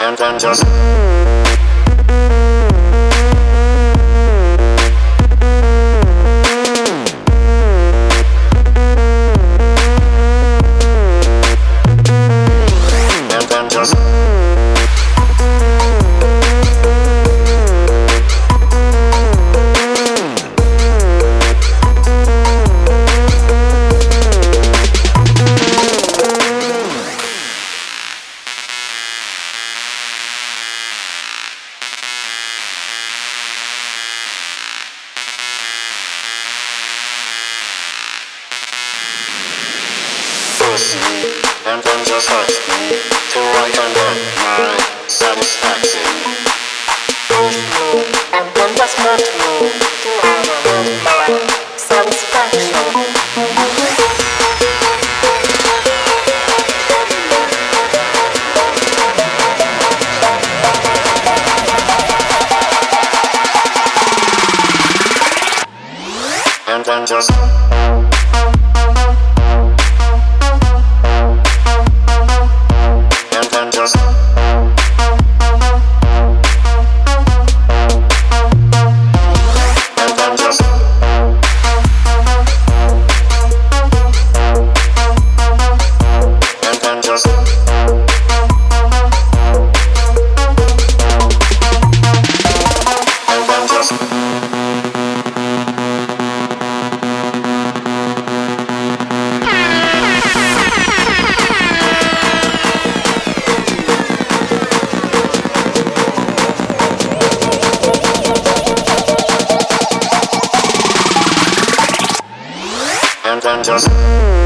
and then just and then just ask me to write under my satisfaction. And then just hurt me to have my satisfaction. And then just and then just